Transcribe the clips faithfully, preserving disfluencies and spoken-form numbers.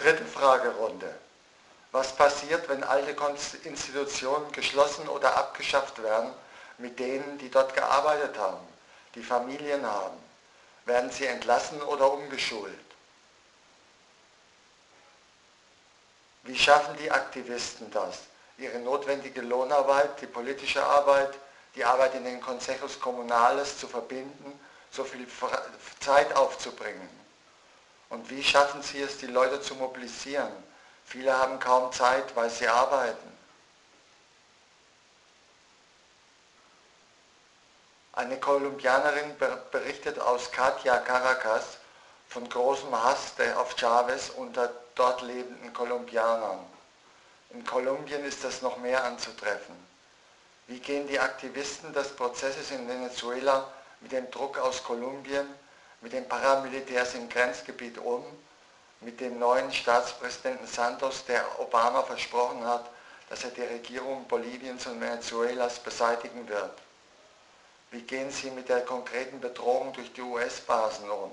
Dritte Fragerunde. Was passiert, wenn alte Institutionen geschlossen oder abgeschafft werden, mit denen, die dort gearbeitet haben, die Familien haben? Werden sie entlassen oder umgeschult? Wie schaffen die Aktivisten das, ihre notwendige Lohnarbeit, die politische Arbeit, die Arbeit in den Consejos Comunales zu verbinden, so viel Zeit aufzubringen? Und wie schaffen sie es, die Leute zu mobilisieren? Viele haben kaum Zeit, weil sie arbeiten. Eine Kolumbianerin berichtet aus Catia, Caracas, von großem Hass auf Chavez unter dort lebenden Kolumbianern. In Kolumbien ist das noch mehr anzutreffen. Wie gehen die Aktivisten des Prozesses in Venezuela mit dem Druck aus Kolumbien, mit den Paramilitärs im Grenzgebiet um, mit dem neuen Staatspräsidenten Santos, der Obama versprochen hat, dass er die Regierung Boliviens und Venezuelas beseitigen wird? Wie gehen sie mit der konkreten Bedrohung durch die U S-Basen um?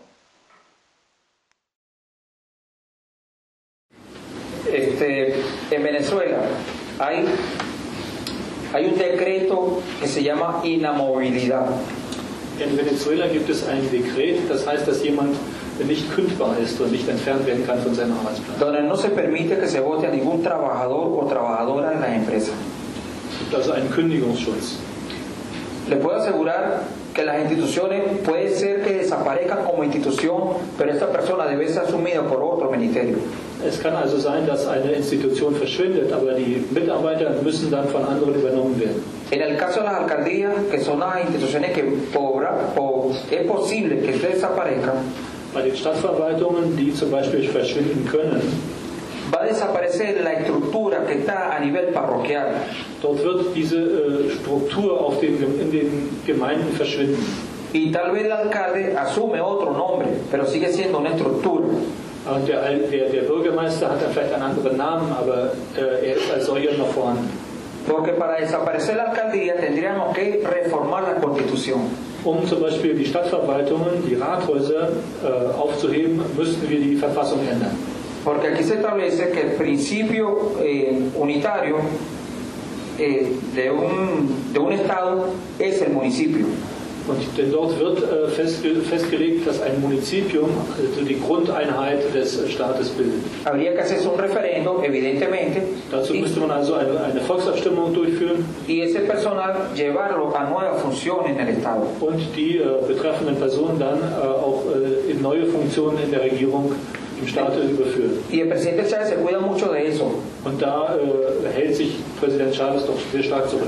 Este, en Venezuela hay, hay un decreto que se llama inamovilidad. In Venezuela gibt es ein Dekret, das heißt, dass jemand nicht kündbar ist und nicht entfernt werden kann von seinem Arbeitsplatz. Donde no se permite que se vote a ningún trabajador o trabajadora de la empresa. Es gibt also einen Kündigungsschutz. Le puedo asegurar que las instituciones puede ser que desaparezcan como institución, pero esta persona debe ser asumida por otro ministerio. Es kann also sein, dass eine Institution verschwindet, aber die Mitarbeiter müssen dann von anderen übernommen werden. En el caso de las alcaldías, que son las instituciones que por, por, es posible que desaparezcan, bei den Stadtverwaltungen, die zum Beispiel verschwinden können, va a desaparecer la estructura que está a nivel parroquial. Dort wird diese äh, Struktur auf den, in den Gemeinden verschwinden. Y tal vez el alcalde asume otro nombre, pero sigue siendo una estructura. Und der, der, der Bürgermeister hat dann vielleicht einen anderen Namen, aber äh, er ist als solcher noch vorhanden. Porque para desaparecer la alcaldía tendríamos que reformar la Constitución. Um zum Beispiel die Stadtverwaltungen, die Rathäuser äh, aufzuheben, müssten wir die Verfassung ändern. Porque aquí se establece que el principio eh, unitario eh, de, un, de un Estado es el municipio. Und denn dort wird äh, festge festgelegt, dass ein Municipium also die Grundeinheit des äh, Staates bildet. Habría que hacerse un referendo, evidentemente. Dazu müsste man also eine, eine Volksabstimmung durchführen. Y ese personal llevarlo a nuevas funciones en el Estado. Und die äh, betreffenden Personen dann äh, auch äh, in neue Funktionen in der Regierung im Staate überführen. Y el presidente Chávez se cuida mucho de eso. Und da äh, hält sich Präsident Chávez doch sehr stark zurück.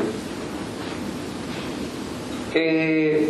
Que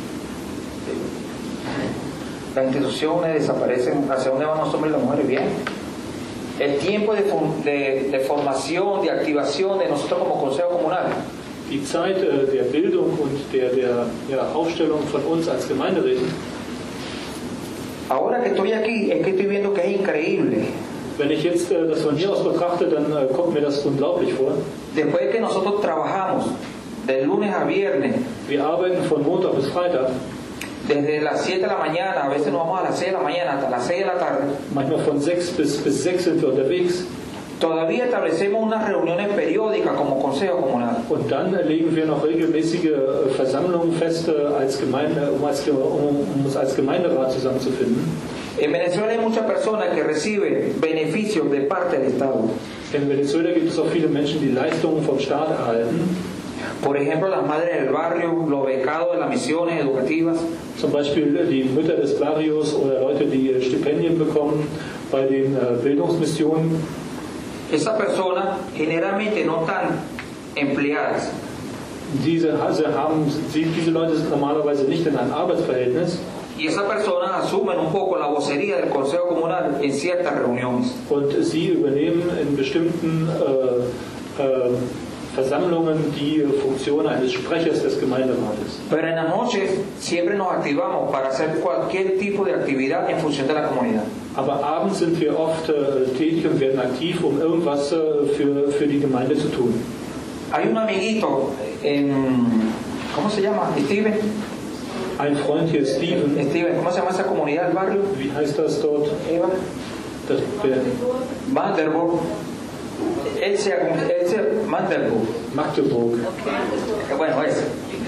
las instituciones desaparecen, hacia dónde van los hombres y las mujeres, bien. El tiempo de, de, de formación, de activación de nosotros como Consejo Comunal. Die Zeit äh, der Bildung und der, der, der Aufstellung von uns als Gemeinderäten. Ahora que estoy aquí, es que estoy viendo que es increíble. Wenn ich jetzt äh, das von hier aus betrachte, dann äh, kommt mir das unglaublich vor. Después de que nosotros trabajamos de lunes a viernes, wir arbeiten von Montag bis Freitag, desde las siete de la mañana, a veces nos vamos a las seis de la mañana hasta las seis de la tarde, manchmal von sechs bis, bis sechs sind wir unterwegs. Todavía establecemos unas reuniones periódicas como Consejo Comunal. Und dann legen wir noch regelmäßige Versammlungen fest, als Gemeinde, um, als, um uns als Gemeinderat zusammenzufinden. En Venezuela hay muchas personas que reciben beneficios de parte del Estado. In Venezuela gibt es auch viele Menschen, die Leistungen vom Staat erhalten. Por ejemplo, las madres del barrio, los becados de las misiones educativas. Zum Beispiel die Mütter des Barrios oder Leute, die Stipendien bekommen bei den Bildungsmissionen. Esas personas generalmente no están empleadas. Diese, also haben, diese Leute sind normalerweise nicht in einem Arbeitsverhältnis. Y esas personas asumen un poco la vocería del Consejo Comunal en ciertas reuniones. Und sie übernehmen in bestimmten äh, äh, Versammlungen die Funktion eines Sprechers des Gemeinderates. Pero en las noches siempre nos activamos para hacer cualquier tipo de actividad en función de la comunidad. Aber abends sind wir oft äh, tätig und werden aktiv, um irgendwas äh, für, für die Gemeinde zu tun. Hay un amiguito en, ¿cómo se llama? Steven. Ein Freund hier, Steven. Steven, ¿cómo se llama esa comunidad del barrio? Wie heißt das dort? Eva. Das, der Vanderburg, él se, él se Vanderburg, Magdeburg. bueno, ese.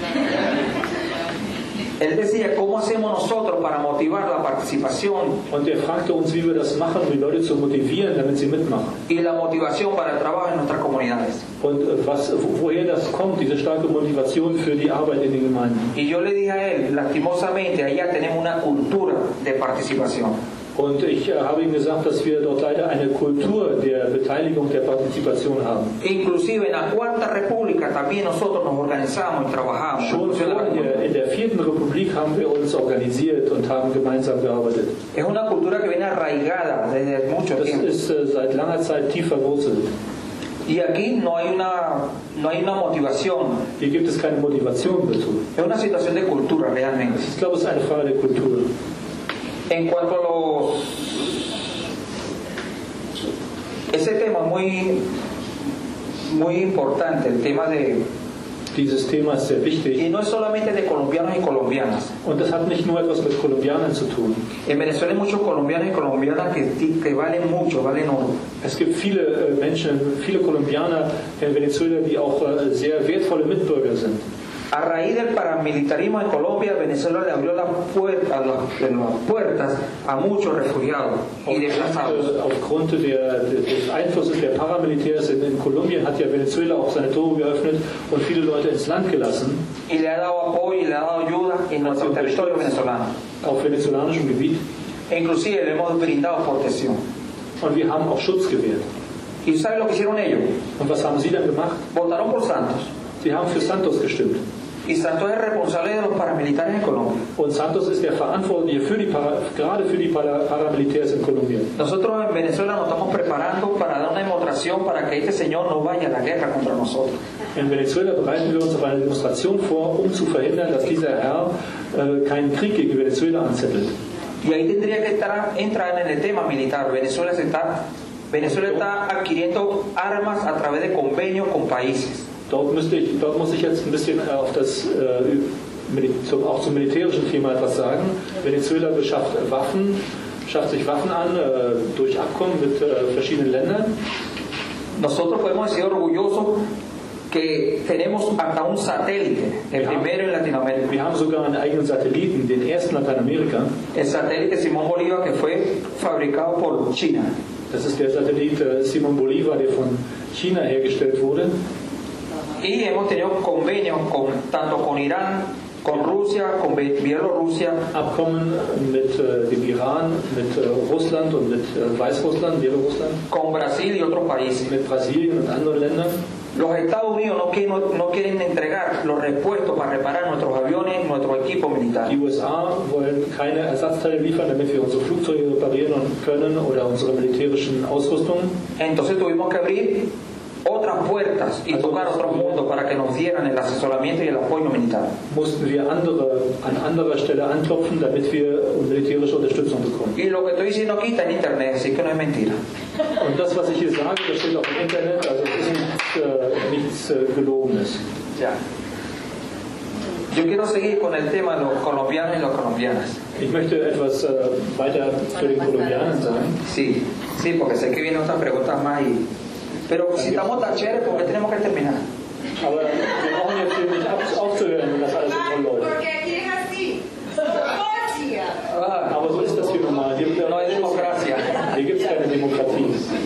Él decía, ¿cómo hacemos nosotros para motivar la participación Und er fragte uns, wie wir das machen, um die Leute zu motivieren, damit sie mitmachen. y la motivación para el trabajo en nuestras comunidades? Und äh, was, woher das kommt, diese starke Motivation für die Arbeit in den Gemeinden. Y yo le dije a él, lastimosamente, allá tenemos una cultura de participación. Und ich äh, habe ihm gesagt, dass wir dort leider eine Kultur der Beteiligung, der Partizipation haben. Inclusive en la Cuarta República también nosotros nos organizamos y trabajamos. Schon vorher, in der vierten Republik, haben wir uns organisiert und haben gemeinsam gearbeitet. Es una cultura que viene arraigada desde mucho Das tiempo. ist äh, seit langer Zeit tief verwurzelt. Y aquí no hay una, no hay una motivación, Hier gibt es keine Motivation dazu. es una situación de cultura realmente. Ich glaube, es ist eine Frage der Kultur. En cuanto a los... Ese tema es muy, muy importante, el tema de... Dieses Thema ist sehr wichtig. Y no es solamente de colombianos y colombianas. Und das hat nicht nur etwas mit Kolumbianern zu tun. En Venezuela hay muchos colombianos y colombianas que, que valen mucho, valen oro. Es gibt viele äh, Menschen, viele Kolumbianer in Venezuela, die auch äh, sehr wertvolle Mitbürger sind. A raíz del paramilitarismo en Colombia, Venezuela le abrió las puertas, las, las puertas a muchos refugiados y desplazados. Aufgrund, äh, aufgrund der, des Einflusses der Paramilitärs in, in Kolumbien hat ja Venezuela auch seine Tore geöffnet und viele Leute ins Land gelassen. Y le ha dado apoyo y le ha dado ayuda en nuestro territorio venezolano. Auf venezolanischem Gebiet. E inclusive le hemos brindado protección. Und wir haben auch Schutz gewährt. ¿Y saben lo que hicieron ellos? Und was haben sie dann gemacht? Votaron por Santos. Sie haben für Santos gestimmt. Y Santos es responsable de los paramilitares en Colombia. Und Santos ist der Verantwortliche für die Para, gerade für die Para, Paramilitärs in Kolumbien. Nosotros en Venezuela nos estamos preparando para dar una demostración para que este señor no vaya a la guerra contra nosotros. In Venezuela bereiten wir uns auf eine Demonstration vor, um zu verhindern, dass dieser Herr äh, keinen Krieg gegen Venezuela anzettelt. Y ahí tendría que estar, entrar en el tema militar. Venezuela se está, Venezuela está adquiriendo armas a través de convenios con países. Dort, müsste ich, dort muss ich jetzt ein bisschen auf das, äh, auch zum militärischen Thema etwas sagen. Venezuela beschafft Waffen, schafft sich Waffen an äh, durch Abkommen mit äh, verschiedenen Ländern. Nosotros podemos decir orgullosos que tenemos hasta un satélite, el Ja. primero en Latinoamérica. Wir haben sogar einen eigenen Satelliten, den ersten in Lateinamerika. El satélite Simón Bolívar, que fue fabricado por China. Das ist der Satellit äh, Simon Bolivar, der von China hergestellt wurde. Y hemos tenido convenios con, tanto con Irán, con Rusia, con Be- Bielorrusia, Abkommen mit äh, dem Iran, mit äh, Russland und mit äh, Weißrussland, Belarusland, con Brasil y otros países. mit Brasilien und anderen Ländern. Los Estados Unidos no quieren, no quieren entregar los repuestos para reparar nuestros aviones, nuestro equipo militar. Die U S A wollen keine Ersatzteile liefern, damit wir unsere Flugzeuge reparieren können oder unsere militärischen Ausrüstungen. Entonces tuvimos que abrir otras puertas y tocar otros mundos para que nos dieran el asesoramiento y el apoyo militar. Mussten wir andere, an anderer Stelle anklopfen, damit wir militärische Unterstützung bekommen. Y lo que estoy diciendo aquí está en internet, así que no es mentira. Und das, was ich hier sage, das steht auch im Internet, also es ist nichts, äh, nichts äh, Gelogenes. Ya. Yo quiero seguir con el tema de los colombianos y las colombianas. Ich möchte etwas äh, weiter zu den Kolumbianern sagen. Sí, sí, porque sé que vienen otras preguntas más y... Pero si estamos tan chéveres, ¿por qué tenemos que terminar? Aber wir brauchen jetzt hier nicht ab, aufzuhören, wenn das alles so toll läuft. Porque aquí es así. Democracia. Ah, Aber so ist das hier normal. Hier, no hay democracia. hier gibt es keine Demokratie.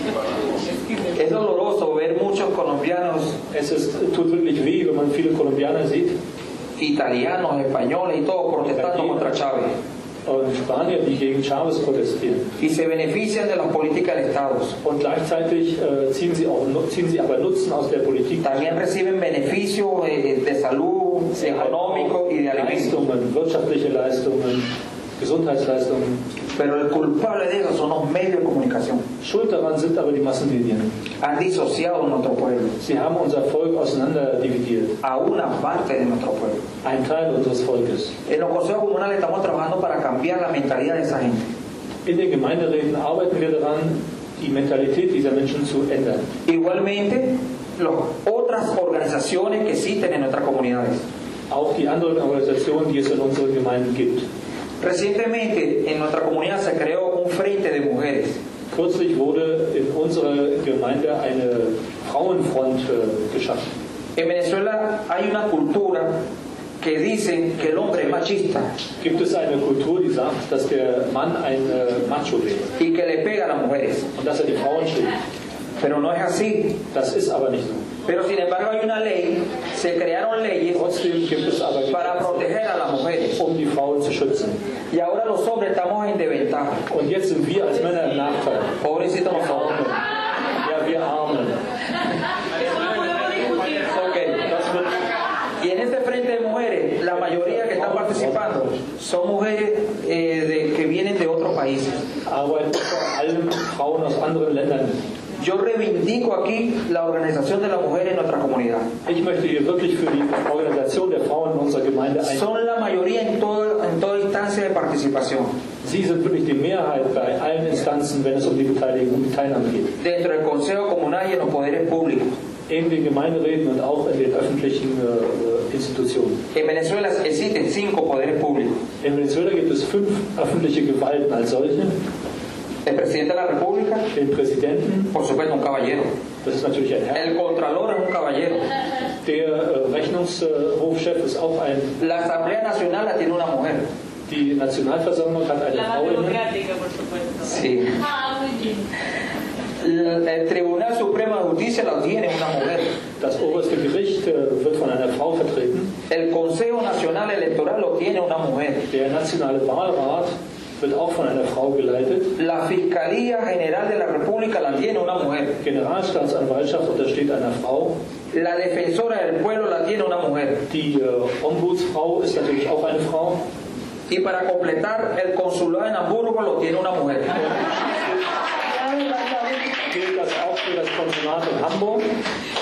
Es doloroso ver muchos colombianos, Es ist, tut wirklich weh, wenn man viele Kolumbianer sieht italianos, españoles y todos protestando contra Chávez. und Spanier, die gegen Chavez protestieren. Y se benefician de las políticas del Estado. Und gleichzeitig äh, ziehen, sie auch, ziehen sie aber Nutzen aus der Politik. También reciben beneficios de, de salud, económico y de alimentos. Leistungen, wirtschaftliche Leistungen, Gesundheitsleistungen. Pero el culpable de eso son los medios de comunicación. Schuld daran sind aber die Massenmedien. Han disociado a nuestro pueblo, Sie haben unser Volk auseinanderdividiert. a una parte de nuestro pueblo. Ein Teil unseres Volkes. En los consejos comunales estamos trabajando para cambiar la mentalidad de esa gente. In den Gemeinderäten arbeiten wir daran, die Mentalität dieser Menschen zu ändern. Igualmente, las otras organizaciones que existen en nuestras comunidades. Auch die anderen Organisationen, die es in unseren Gemeinden gibt. Recientemente en nuestra comunidad se creó un frente de mujeres. Kürzlich wurde in unserer Gemeinde eine Frauenfront äh, geschaffen. En Venezuela hay una cultura que dicen que el hombre es machista Gibt es eine Kultur, die sagt, dass der Mann ein äh, Macho wäre y que le pega a las mujeres, und dass er die Frauen schlägt. pero no es así. Das ist aber nicht so. Pero sin embargo hay una ley, se crearon leyes Trotzdem gibt es aber para proteger a las mujeres. um die Frauen zu schützen. Y ahora los hombres estamos en desventaja. Und jetzt sind wir als Männer im Nachteil. Pobrecitos Wir nosotros. Armen. Ja, wir Armen. Okay. Das wird Y en este frente de mujeres, la mayoría que están participando son mujeres eh, de, que vienen de otros países. arbeiten vor allem Frauen aus anderen Ländern mit. Yo reivindico aquí la organización de las mujeres en nuestra comunidad. Ich möchte hier wirklich für die Organisation der Frauen in unserer Gemeinde ein. Son la mayoría en, todo, en toda instancia de participación. Sie sind wirklich die Mehrheit bei allen Instanzen, wenn es um die Beteiligung, um die Teilnahme geht. Dentro del Consejo Comunal y en los poderes públicos. In den Gemeinderäten und auch in den öffentlichen äh, Institutionen. En Venezuela existen cinco poderes públicos. In Venezuela gibt es fünf öffentliche Gewalten als solche. El presidente de la República, Den Präsidenten, por supuesto, un caballero. das ist natürlich ein Herr. El Contralor es un caballero. Der äh, Rechnungshofchef ist auch ein. La Asamblea Nacional la tiene una mujer. Die Nationalversammlung hat eine La Frau más inne. democrática, por supuesto. Sí. Ah, muy bien. El, el Tribunal Supremo de Justicia la tiene una mujer. Das oberste Gericht äh, wird von einer Frau vertreten. El Consejo Nacional Electoral lo tiene una mujer. Der nationale Wahlrat wird auch von einer Frau geleitet. La Fiscalía General de la República la tiene una mujer. Generalstaatsanwaltschaft untersteht einer Frau. La Defensora del Pueblo la tiene una mujer. Die äh, Ombudsfrau ist natürlich auch eine Frau. Y para completar, el Consulado en Hamburgo lo tiene una mujer. Gilt das auch für das Konsulat in Hamburg.